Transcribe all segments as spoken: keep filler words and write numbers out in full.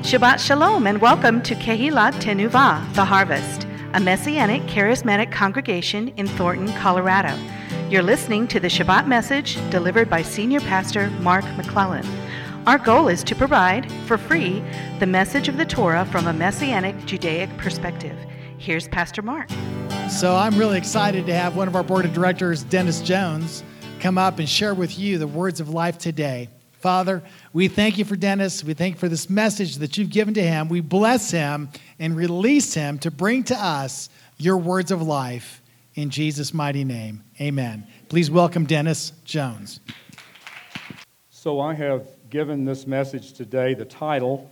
Shabbat Shalom and welcome to Kehilat Tenuvah, The Harvest, a Messianic charismatic congregation in Thornton, Colorado. You're listening to the Shabbat message delivered by Senior Pastor Mark McClellan. Our goal is to provide, for free, the message of the Torah from a Messianic Judaic perspective. Here's Pastor Mark. So I'm really excited to have one of our board of directors, Dennis Jones, come up and share with you the words of life today. Father, we thank you for Dennis. We thank you for this message that you've given to him. We bless him and release him to bring to us your words of life in Jesus' mighty name. Amen. Please welcome Dennis Jones. So I have given this message today the title,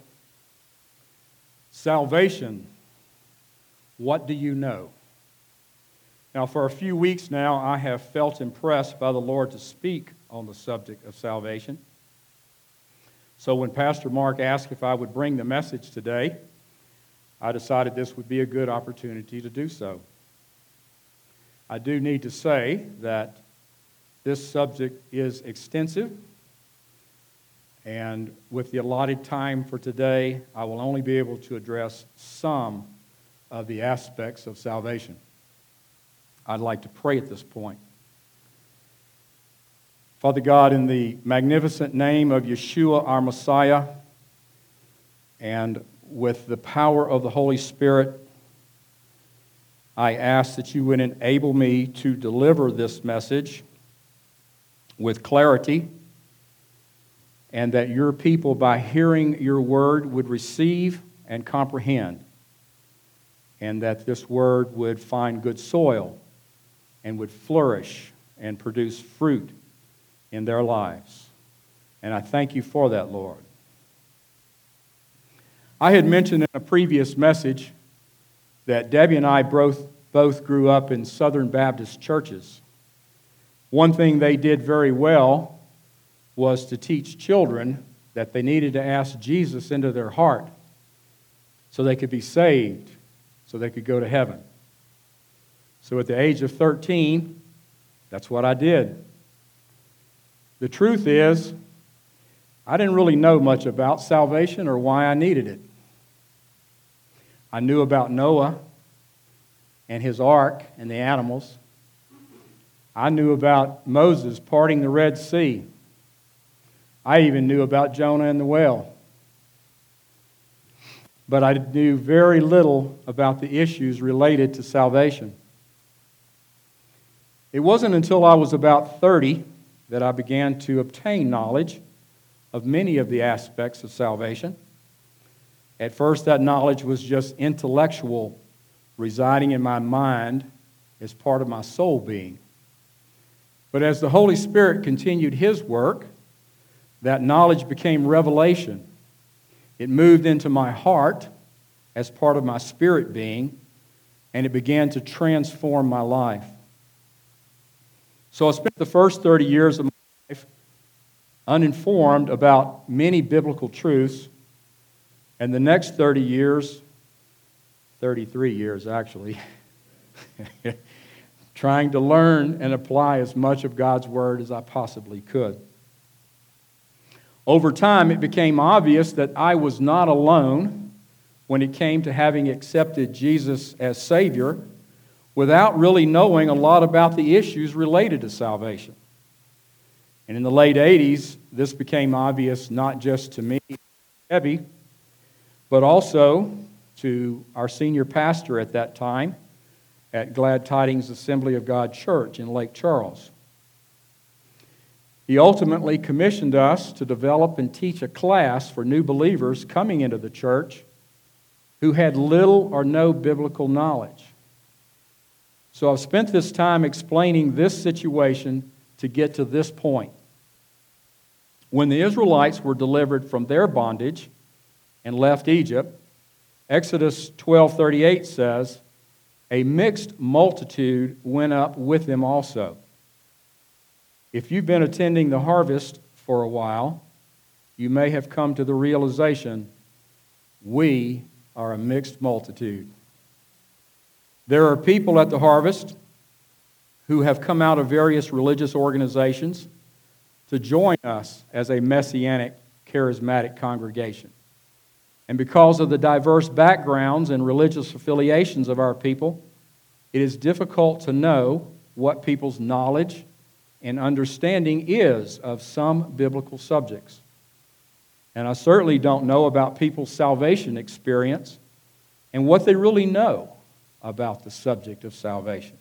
Salvation, What Do You Know? Now, for a few weeks now, I have felt impressed by the Lord to speak on the subject of salvation. So when Pastor Mark asked if I would bring the message today, I decided this would be a good opportunity to do so. I do need to say that this subject is extensive, and with the allotted time for today, I will only be able to address some of the aspects of salvation. I'd like to pray at this point. Father God, in the magnificent name of Yeshua, our Messiah, and with the power of the Holy Spirit, I ask that you would enable me to deliver this message with clarity, and that your people, by hearing your word, would receive and comprehend, and that this word would find good soil and would flourish and produce fruit in their lives. And I thank you for that, Lord. I had mentioned in a previous message that Debbie and I both, both grew up in Southern Baptist churches. One thing they did very well was to teach children that they needed to ask Jesus into their heart so they could be saved, so they could go to heaven. So at the age of thirteen, that's what I did. The truth is, I didn't really know much about salvation or why I needed it. I knew about Noah and his ark and the animals. I knew about Moses parting the Red Sea. I even knew about Jonah and the whale. But I knew very little about the issues related to salvation. It wasn't until I was about thirty that I began to obtain knowledge of many of the aspects of salvation. At first, that knowledge was just intellectual, residing in my mind as part of my soul being. But as the Holy Spirit continued His work, that knowledge became revelation. It moved into my heart as part of my spirit being, and it began to transform my life. So I spent the first thirty years of my life uninformed about many biblical truths, and the next thirty years, thirty-three years actually, trying to learn and apply as much of God's Word as I possibly could. Over time, it became obvious that I was not alone when it came to having accepted Jesus as Savior, without really knowing a lot about the issues related to salvation. And in the late eighties, this became obvious not just to me, Debbie, but also to our senior pastor at that time at Glad Tidings Assembly of God Church in Lake Charles. He ultimately commissioned us to develop and teach a class for new believers coming into the church who had little or no biblical knowledge. So I've spent this time explaining this situation to get to this point. When the Israelites were delivered from their bondage and left Egypt, Exodus twelve thirty-eight says, "A mixed multitude went up with them also." If you've been attending the harvest for a while, you may have come to the realization, we are a mixed multitude. There are people at the harvest who have come out of various religious organizations to join us as a Messianic, charismatic congregation. And because of the diverse backgrounds and religious affiliations of our people, it is difficult to know what people's knowledge and understanding is of some biblical subjects. And I certainly don't know about people's salvation experience and what they really know about the subject of salvation.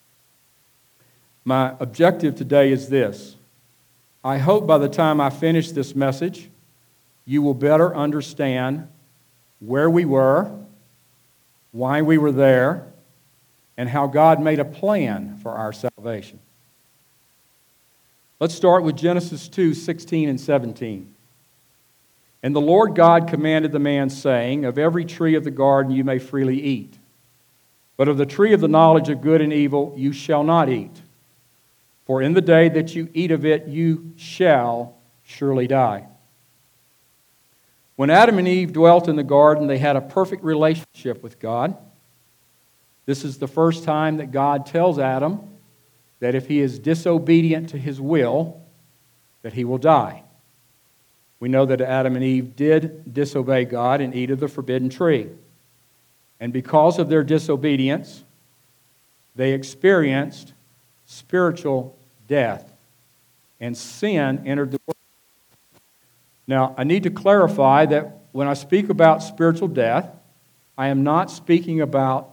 My objective today is this. I hope by the time I finish this message, you will better understand where we were, why we were there, and how God made a plan for our salvation. Let's start with Genesis two, sixteen and seventeen. And the Lord God commanded the man, saying, of every tree of the garden you may freely eat, but of the tree of the knowledge of good and evil you shall not eat. For in the day that you eat of it, you shall surely die. When Adam and Eve dwelt in the garden, they had a perfect relationship with God. This is the first time that God tells Adam that if he is disobedient to his will, that he will die. We know that Adam and Eve did disobey God and eat of the forbidden tree. And because of their disobedience, they experienced spiritual death, and sin entered the world. Now, I need to clarify that when I speak about spiritual death, I am not speaking about...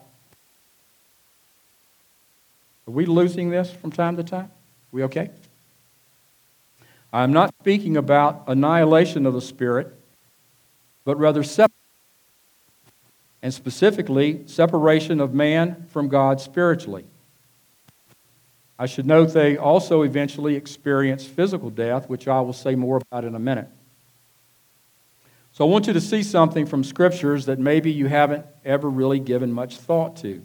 Are we losing this from time to time? Are we okay? I'm not speaking about annihilation of the spirit, but rather separation, and specifically separation of man from God spiritually. I should note they also eventually experience physical death, which I will say more about in a minute. So I want you to see something from Scriptures that maybe you haven't ever really given much thought to.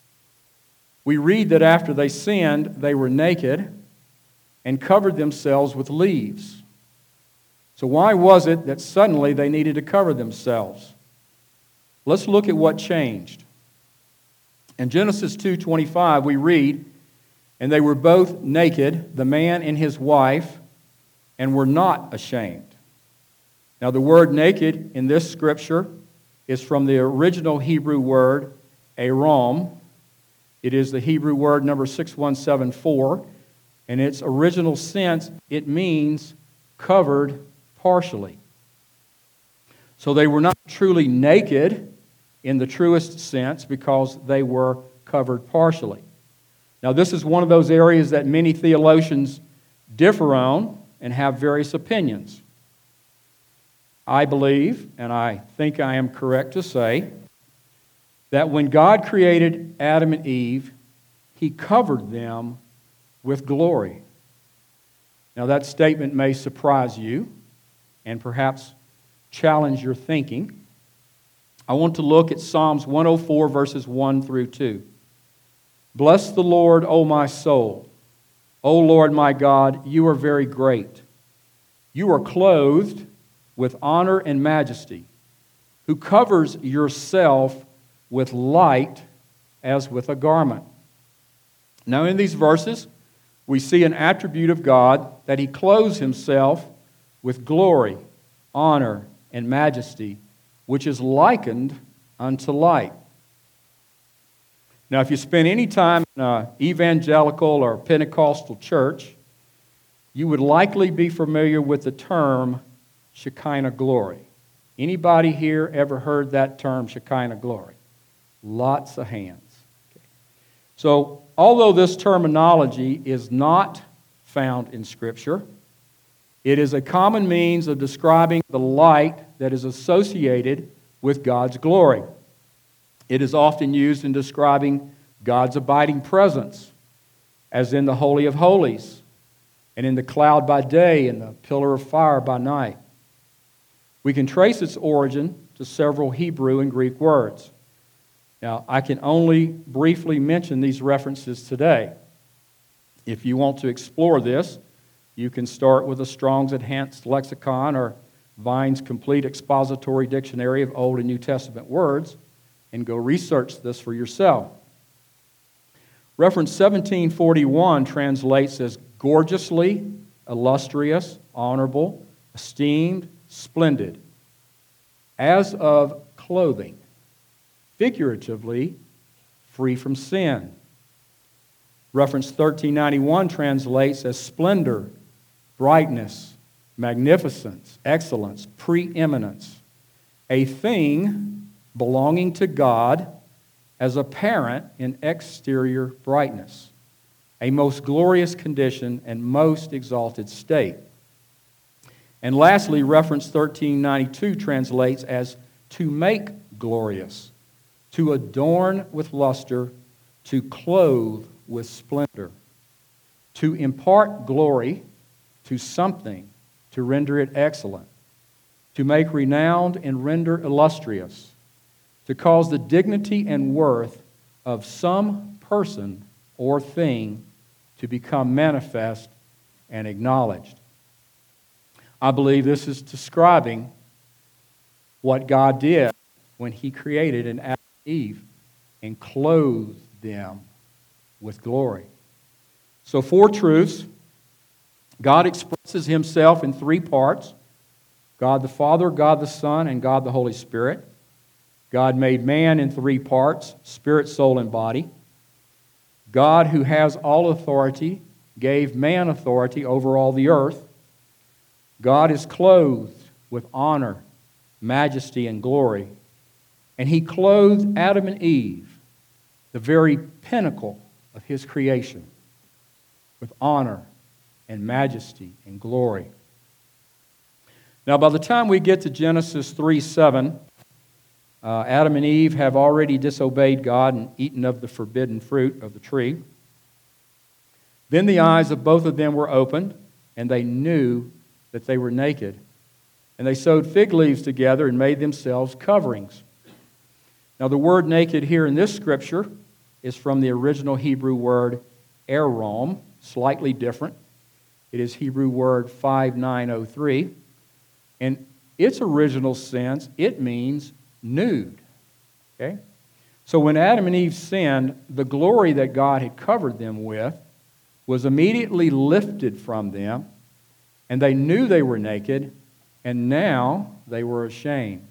We read that after they sinned, they were naked and covered themselves with leaves. So why was it that suddenly they needed to cover themselves? Let's look at what changed. In Genesis two twenty-five, we read, and they were both naked, the man and his wife, and were not ashamed. Now the word naked in this scripture is from the original Hebrew word arom. It is the Hebrew word number six one seven four. In its original sense, it means covered partially. So they were not truly naked in the truest sense because they were covered partially. Now, this is one of those areas that many theologians differ on and have various opinions. I believe, and I think I am correct to say, that when God created Adam and Eve, He covered them with glory. Now, that statement may surprise you and perhaps challenge your thinking. I want to look at Psalms one oh four, verses one through two. Bless the Lord, O my soul. O Lord my God, you are very great. You are clothed with honor and majesty, who covers yourself with light as with a garment. Now in these verses, we see an attribute of God that He clothes Himself with glory, honor, and majesty, which is likened unto light. Now, if you spend any time in an evangelical or Pentecostal church, you would likely be familiar with the term Shekinah glory. Anybody here ever heard that term, Shekinah glory? Lots of hands. Okay. So, although this terminology is not found in Scripture, it is a common means of describing the light that is associated with God's glory. It is often used in describing God's abiding presence, as in the Holy of Holies, and in the cloud by day and the pillar of fire by night. We can trace its origin to several Hebrew and Greek words. Now, I can only briefly mention these references today. If you want to explore this, you can start with a Strong's Enhanced Lexicon or Vine's Complete Expository Dictionary of Old and New Testament Words, and go research this for yourself. Reference seventeen forty-one translates as gorgeously, illustrious, honorable, esteemed, splendid. as of clothing, figuratively, free from sin. Reference thirteen ninety-one translates as splendor, brightness, magnificence, excellence, preeminence, a thing belonging to God as apparent in exterior brightness, a most glorious condition and most exalted state. And lastly, reference thirteen ninety-two translates as to make glorious, to adorn with luster, to clothe with splendor, to impart glory to something, to render it excellent, to make renowned and render illustrious, to cause the dignity and worth of some person or thing to become manifest and acknowledged. I believe this is describing what God did when He created an Adam and Eve and clothed them with glory. So, four truths. God expresses Himself in three parts: God the Father, God the Son, and God the Holy Spirit. God made man in three parts: spirit, soul, and body. God, who has all authority, gave man authority over all the earth. God is clothed with honor, majesty, and glory. And He clothed Adam and Eve, the very pinnacle of His creation, with honor and majesty and glory. Now, by the time we get to Genesis three seven, uh, Adam and Eve have already disobeyed God and eaten of the forbidden fruit of the tree. Then the eyes of both of them were opened, and they knew that they were naked. And they sewed fig leaves together and made themselves coverings. Now, the word naked here in this scripture is from the original Hebrew word erom, slightly different. It is Hebrew word five nine oh three. In its original sense, it means nude. Okay? So when Adam and Eve sinned, the glory that God had covered them with was immediately lifted from them, and they knew they were naked, and now they were ashamed.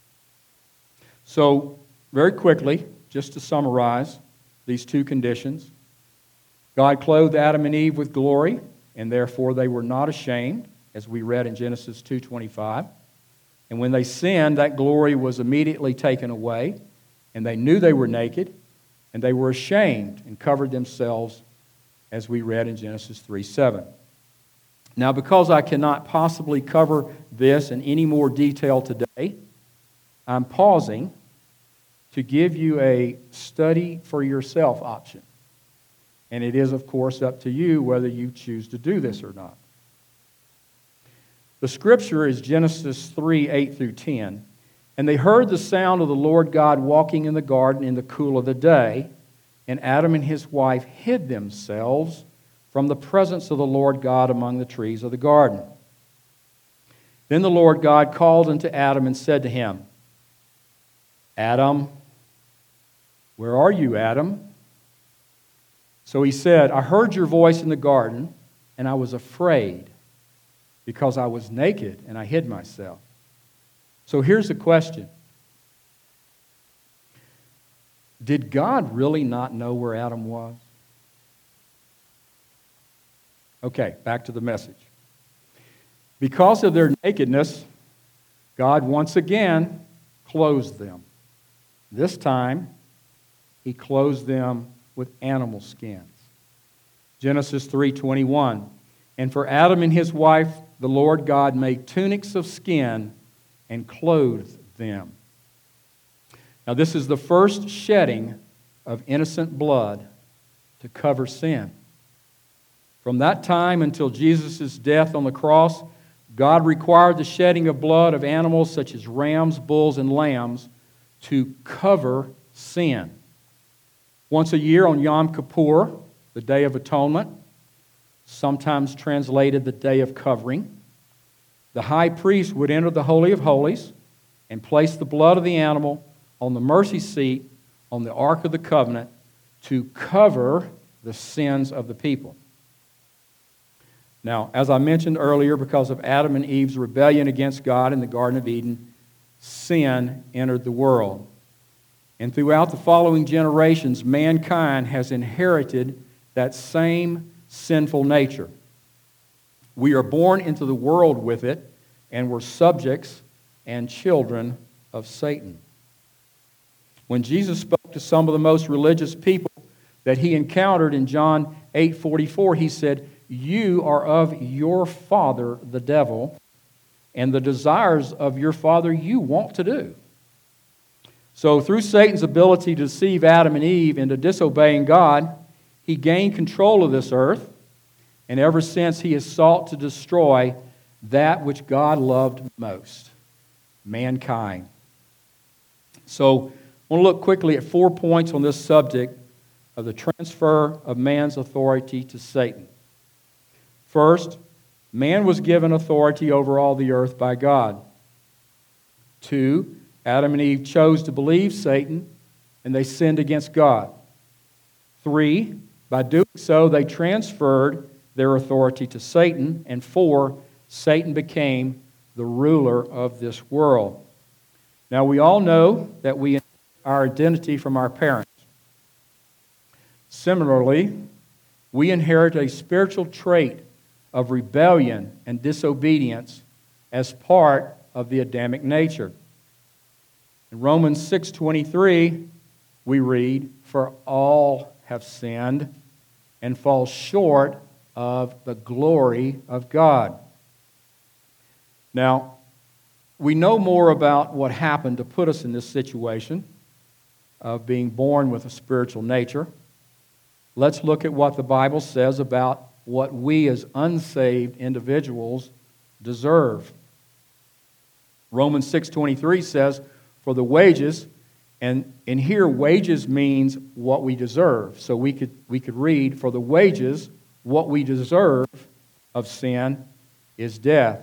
So, very quickly, just to summarize these two conditions, God clothed Adam and Eve with glory, and therefore they were not ashamed, as we read in Genesis two twenty-five. And when they sinned, that glory was immediately taken away, and they knew they were naked, and they were ashamed and covered themselves, as we read in Genesis three seven. Now, because I cannot possibly cover this in any more detail today, I'm pausing to give you a study for yourself option. And it is, of course, up to you whether you choose to do this or not. The scripture is Genesis three eight through ten. And they heard the sound of the Lord God walking in the garden in the cool of the day, and Adam and his wife hid themselves from the presence of the Lord God among the trees of the garden. Then the Lord God called unto Adam and said to him, Adam, where are you, Adam? So he said, I heard your voice in the garden, and I was afraid, because I was naked and I hid myself. So here's the question. Did God really not know where Adam was? Okay, back to the message. Because of their nakedness, God once again clothed them. This time, He clothed them with animal skins. Genesis three twenty-one. And for Adam and his wife, the Lord God made tunics of skin and clothed them. Now, this is the first shedding of innocent blood to cover sin. From that time until Jesus' death on the cross, God required the shedding of blood of animals such as rams, bulls, and lambs to cover sin. Once a year on Yom Kippur, the Day of Atonement, sometimes translated the Day of Covering, the high priest would enter the Holy of Holies and place the blood of the animal on the mercy seat on the Ark of the Covenant to cover the sins of the people. Now, as I mentioned earlier, because of Adam and Eve's rebellion against God in the Garden of Eden, sin entered the world. And throughout the following generations, mankind has inherited that same sinful nature. We are born into the world with it, and we're subjects and children of Satan. When Jesus spoke to some of the most religious people that he encountered in John eight forty-four, he said, "You are of your father, the devil, and the desires of your father you want to do." So through Satan's ability to deceive Adam and Eve into disobeying God, he gained control of this earth, and ever since he has sought to destroy that which God loved most, mankind. So I want to look quickly at four points on this subject of the transfer of man's authority to Satan. First, man was given authority over all the earth by God. Two, Adam and Eve chose to believe Satan, and they sinned against God. Three, by doing so, they transferred their authority to Satan. And four, Satan became the ruler of this world. Now, we all know that we inherit our identity from our parents. Similarly, we inherit a spiritual trait of rebellion and disobedience as part of the Adamic nature. In Romans six twenty-three, we read, "For all have sinned and fall short of the glory of God." Now, we know more about what happened to put us in this situation of being born with a spiritual nature. Let's look at what the Bible says about what we as unsaved individuals deserve. Romans six twenty-three says, "For the wages," and in here wages means what we deserve. So we could we could read, "For the wages, what we deserve of sin is death."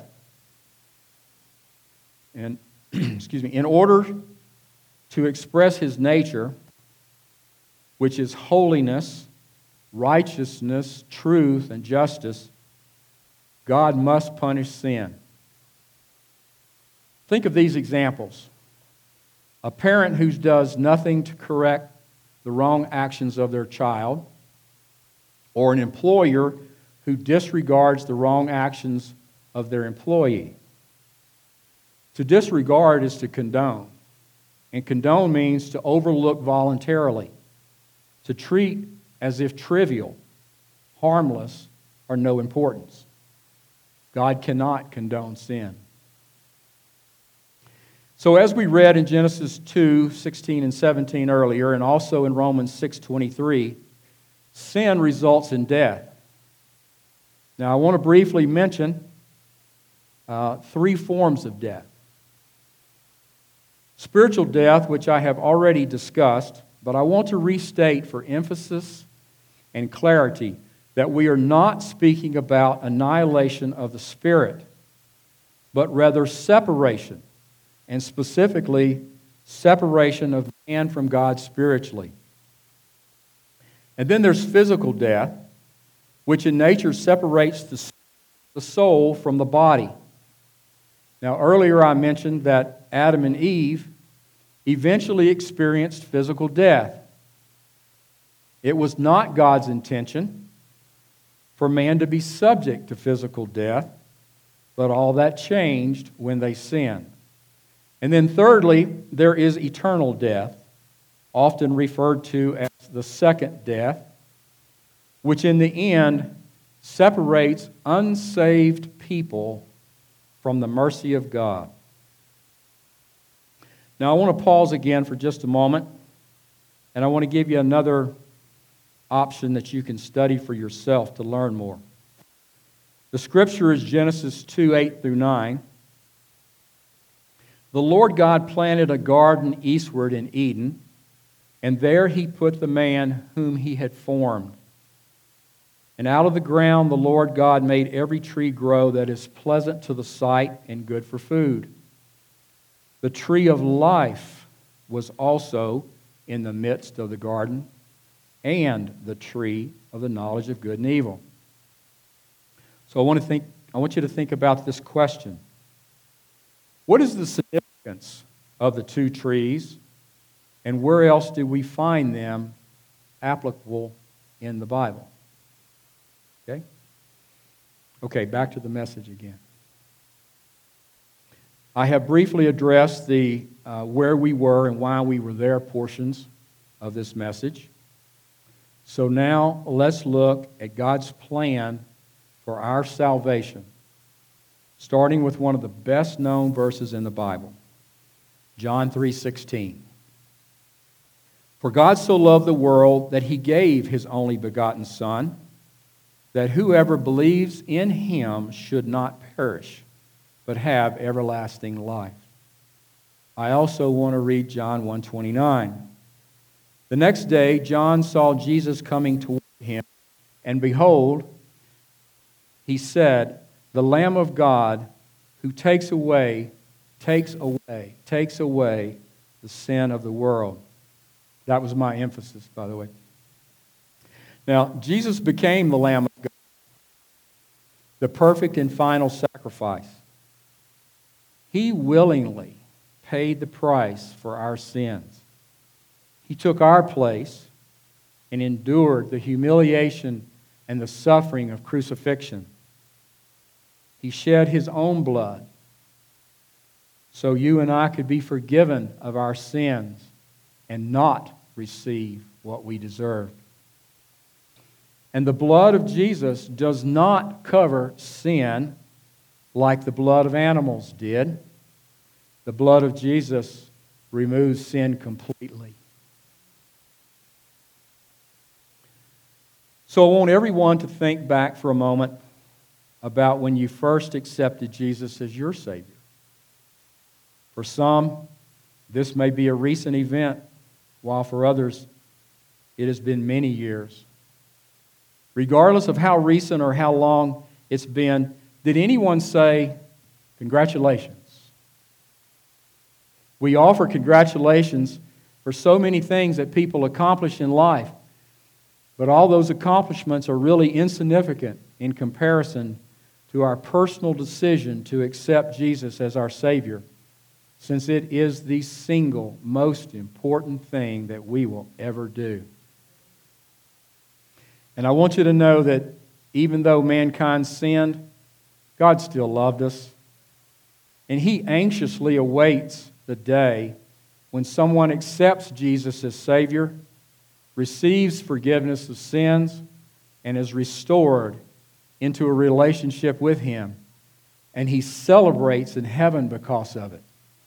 And excuse me, in order to express his nature, which is holiness, righteousness, truth, and justice, God must punish sin. Think of these examples. A parent who does nothing to correct the wrong actions of their child, or an employer who disregards the wrong actions of their employee. To disregard is to condone, and condone means to overlook voluntarily, to treat as if trivial, harmless, or no importance. God cannot condone sin. So as we read in Genesis two sixteen and seventeen earlier, and also in Romans six twenty-three, sin results in death. Now I want to briefly mention uh, three forms of death. Spiritual death, which I have already discussed, but I want to restate for emphasis and clarity that we are not speaking about annihilation of the spirit, but rather separation, and specifically separation of man from God spiritually. And then there's physical death, which in nature separates the soul from the body. Now, earlier I mentioned that Adam and Eve eventually experienced physical death. It was not God's intention for man to be subject to physical death, but all that changed when they sinned. And then thirdly, there is eternal death, often referred to as the second death, which in the end separates unsaved people from the mercy of God. Now I want to pause again for just a moment, and I want to give you another option that you can study for yourself to learn more. The scripture is Genesis two, eight through nine. "The Lord God planted a garden eastward in Eden, and there he put the man whom he had formed. And out of the ground the Lord God made every tree grow that is pleasant to the sight and good for food. The tree of life was also in the midst of the garden, and the tree of the knowledge of good and evil." So I want to think I want you to think about this question. What is the significance significance of the two trees, and where else do we find them applicable in the Bible? Okay? Okay, back to the message again. I have briefly addressed the uh, where we were and why we were there portions of this message. So now let's look at God's plan for our salvation, starting with one of the best known verses in the Bible, John three sixteen. For God so loved the world that he gave his only begotten Son, that whoever believes in him should not perish, but have everlasting life. I also want to read John one twenty-nine. The next day, John saw Jesus coming toward him, and behold, he said, the Lamb of God who takes away, takes away, takes away the sin of the world. That was my emphasis, by the way. Now, Jesus became the Lamb of God, the perfect and final sacrifice. He willingly paid the price for our sins. He took our place and endured the humiliation and the suffering of crucifixion. He shed his own blood so you and I could be forgiven of our sins and not receive what we deserved. And the blood of Jesus does not cover sin like the blood of animals did. The blood of Jesus removes sin completely. So I want everyone to think back for a moment about when you first accepted Jesus as your Savior. For some, this may be a recent event, while for others, it has been many years. Regardless of how recent or how long it's been, did anyone say, congratulations? We offer congratulations for so many things that people accomplish in life, but all those accomplishments are really insignificant in comparison to our personal decision to accept Jesus as our Savior, since it is the single most important thing that we will ever do. And I want you to know that even though mankind sinned, God still loved us. And He anxiously awaits the day when someone accepts Jesus as Savior, receives forgiveness of sins, and is restored into a relationship with Him. And He celebrates in heaven because of it.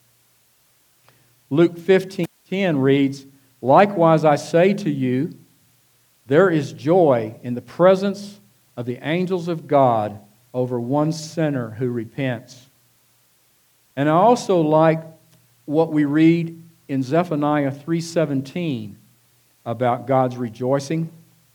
Luke fifteen ten reads, "Likewise I say to you, there is joy in the presence of the angels of God over one sinner who repents." And I also like what we read in Zephaniah three seventeen about God's rejoicing.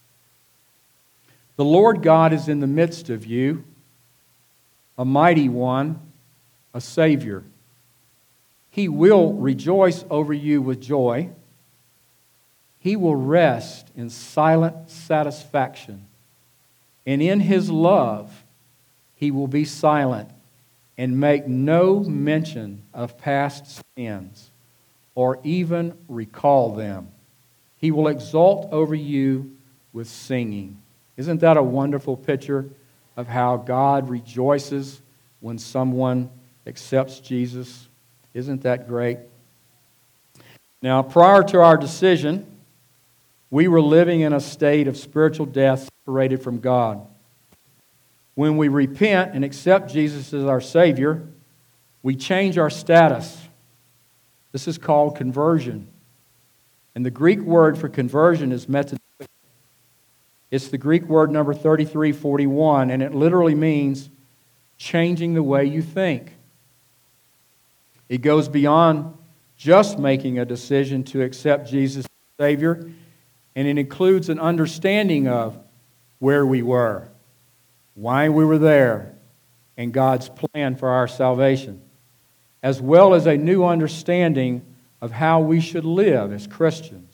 "The Lord God is in the midst of you, a mighty one, a Savior. He will rejoice over you with joy. He will rest in silent satisfaction. And in His love, He will be silent and make no mention of past sins or even recall them. He will exult over you with singing." Isn't that a wonderful picture of how God rejoices when someone accepts Jesus? Isn't that great? Now, prior to our decision, we were living in a state of spiritual death, separated from God. When we repent and accept Jesus as our Savior, we change our status. This is called conversion. And the Greek word for conversion is metanoia. It's the Greek word number thirty-three forty-one, and it literally means changing the way you think. It goes beyond just making a decision to accept Jesus as Savior, and it includes an understanding of where we were, why we were there, and God's plan for our salvation, as well as a new understanding of how we should live as Christians.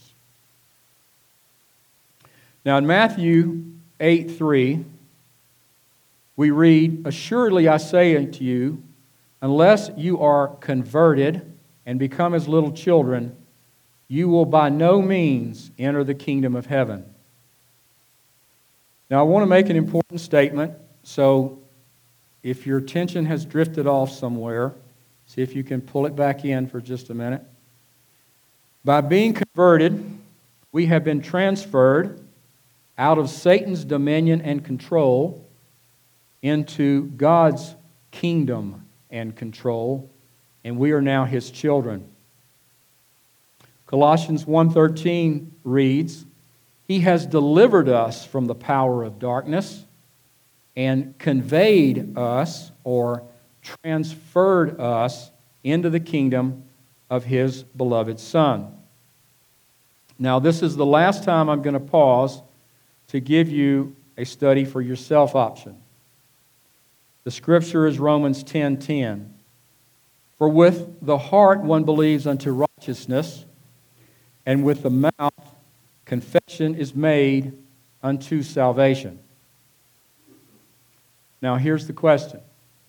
Now in Matthew eight three, we read, "Assuredly I say unto you, unless you are converted and become as little children, you will by no means enter the kingdom of heaven. Now, I want to make an important statement, so if your attention has drifted off somewhere, see if you can pull it back in for just a minute. By being converted, we have been transferred out of Satan's dominion and control into God's kingdom and control, and we are now His children. Colossians one thirteen reads, He has delivered us from the power of darkness and conveyed us or transferred us into the kingdom of His beloved Son. Now, this is the last time I'm going to pause to give you a study for yourself option. The scripture is Romans ten ten. For with the heart one believes unto righteousness, and with the mouth confession is made unto salvation. Now, here's the question.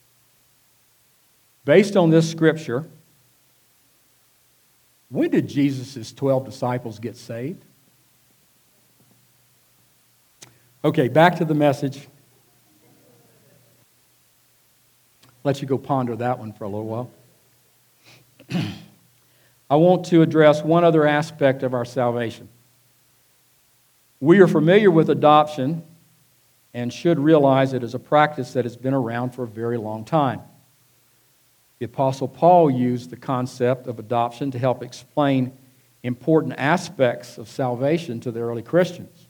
Based on this scripture, when did Jesus' twelve disciples get saved? Okay, back to the message. Let you go ponder that one for a little while. I want to address one other aspect of our salvation. We are familiar with adoption and should realize it is a practice that has been around for a very long time. The Apostle Paul used the concept of adoption to help explain important aspects of salvation to the early Christians.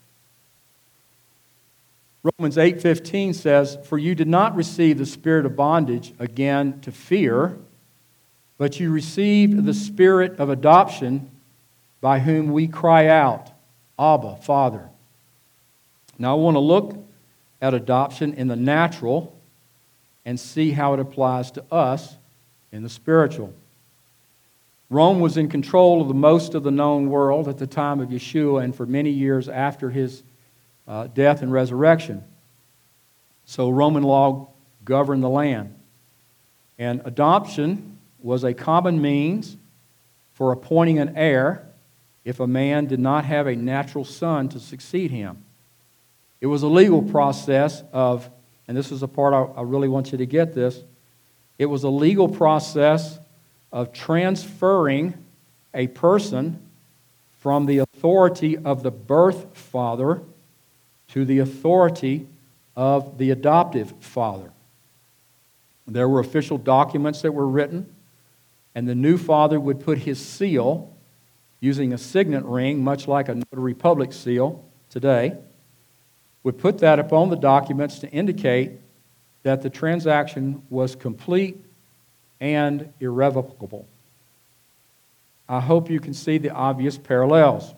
Romans eight fifteen says, For you did not receive the spirit of bondage again to fear, but you received the spirit of adoption by whom we cry out, Abba, Father. Now I want to look at adoption in the natural and see how it applies to us in the spiritual. Rome was in control of the most of the known world at the time of Yeshua and for many years after his uh, death and resurrection. So Roman law governed the land. And adoption was a common means for appointing an heir if a man did not have a natural son to succeed him. It was a legal process of, and this is a part I, I really want you to get this, it was a legal process of transferring a person from the authority of the birth father to the authority of the adoptive father. There were official documents that were written, and the new father would put his seal using a signet ring, much like a notary public seal today, would put that upon the documents to indicate that the transaction was complete and irrevocable. I hope you can see the obvious parallels.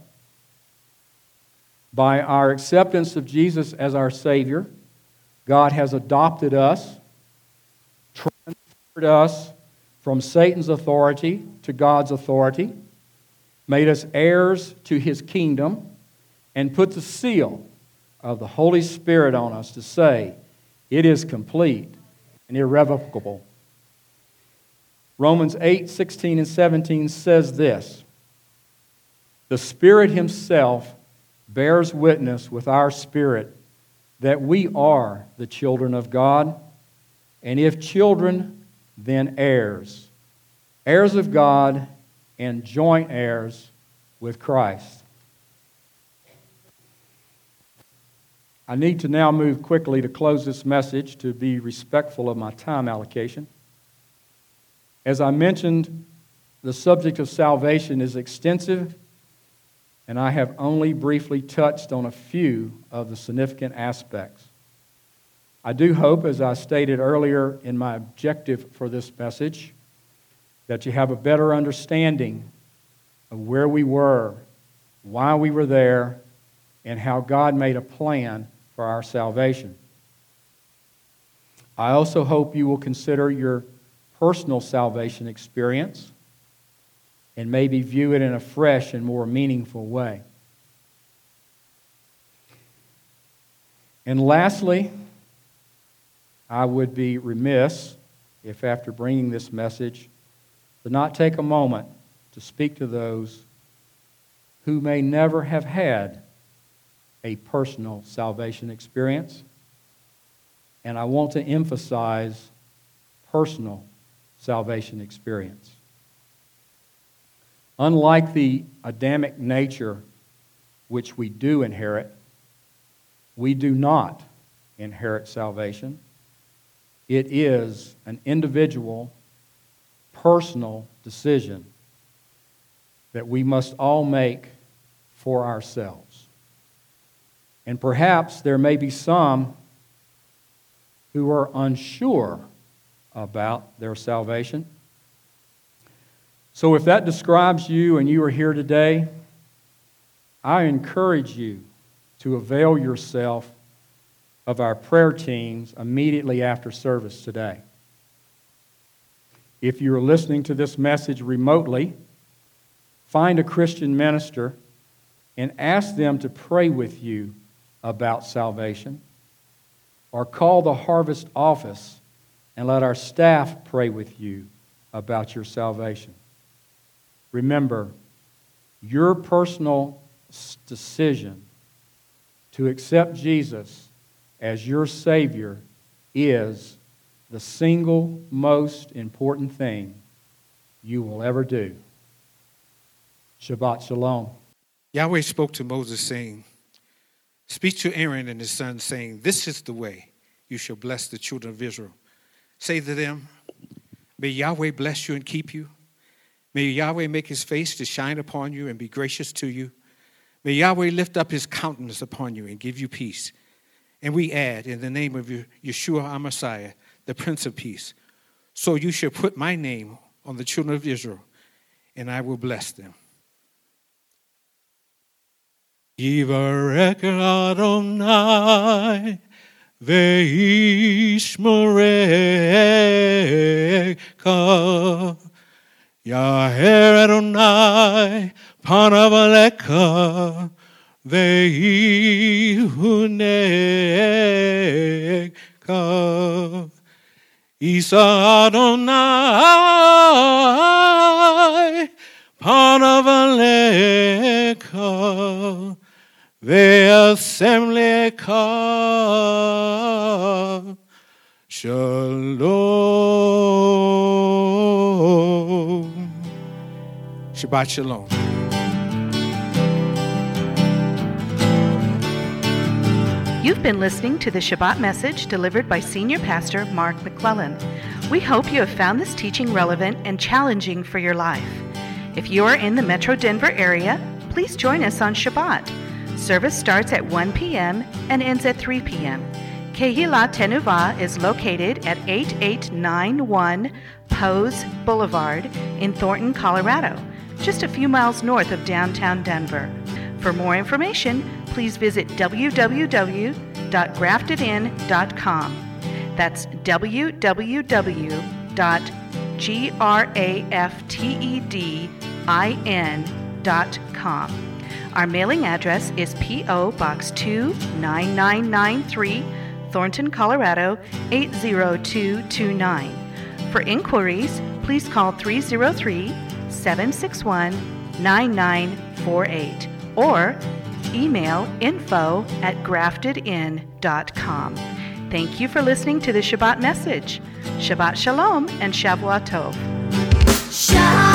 By our acceptance of Jesus as our Savior, God has adopted us, transferred us from Satan's authority to God's authority, made us heirs to His kingdom, and put the seal of the Holy Spirit on us to say, it is complete and irrevocable. Romans eight sixteen and seventeen says this, the Spirit Himself bears witness with our spirit that we are the children of God, and if children, then heirs, heirs of God and joint heirs with Christ. I need to now move quickly to close this message to be respectful of my time allocation. As I mentioned, the subject of salvation is extensive, and I have only briefly touched on a few of the significant aspects. I do hope, as I stated earlier in my objective for this message, that you have a better understanding of where we were, why we were there, and how God made a plan for our salvation. I also hope you will consider your personal salvation experience and maybe view it in a fresh and more meaningful way. And lastly, I would be remiss if after bringing this message, to not take a moment to speak to those who may never have had a personal salvation experience. And I want to emphasize personal salvation experience. Unlike the Adamic nature which we do inherit, we do not inherit salvation. It is an individual, personal decision that we must all make for ourselves. And perhaps there may be some who are unsure about their salvation. So if that describes you and you are here today, I encourage you to avail yourself of our prayer teams immediately after service today. If you're listening to this message remotely, find a Christian minister and ask them to pray with you about salvation, or call the Harvest office and let our staff pray with you about your salvation. Remember, your personal decision to accept Jesus as your Savior is the single most important thing you will ever do. Shabbat Shalom. Yahweh spoke to Moses, saying, "Speak to Aaron and his sons, saying, this is the way you shall bless the children of Israel. Say to them, may Yahweh bless you and keep you. May Yahweh make his face to shine upon you and be gracious to you. May Yahweh lift up his countenance upon you and give you peace." And we add, in the name of Yeshua HaMashiach, the Prince of Peace, so you shall put my name on the children of Israel, and I will bless them. Yivarech Adonai ve'yishmerecha, Yaher Adonai panav alecha ve'yihunecha, Isa Adonai panav alecha ve'asemlecha. Shalom. Shabbat Shalom. You've been listening to the Shabbat message delivered by Senior Pastor Mark McClellan. We hope you have found this teaching relevant and challenging for your life. If you are in the Metro Denver area, please join us on Shabbat. Service starts at one p.m. and ends at three p.m. Kehillah Tenuvah is located at eighty-eight ninety-one Pose Boulevard in Thornton, Colorado, just a few miles north of downtown Denver. For more information, please visit w w w dot grafted in dot com. That's w w w dot grafted in dot com. Our mailing address is P O Box two nine nine nine three, Thornton, Colorado eight zero two two nine. For inquiries, please call three zero three, seven six one, nine nine four eight or email info at grafted in dot com. Thank you for listening to the Shabbat message. Shabbat Shalom and Shavua Tov. Shalom.